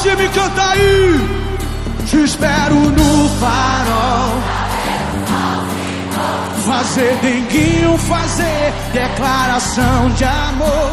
time, canta aí. Te espero no farol. Fazer denguinho, fazer declaração de amor.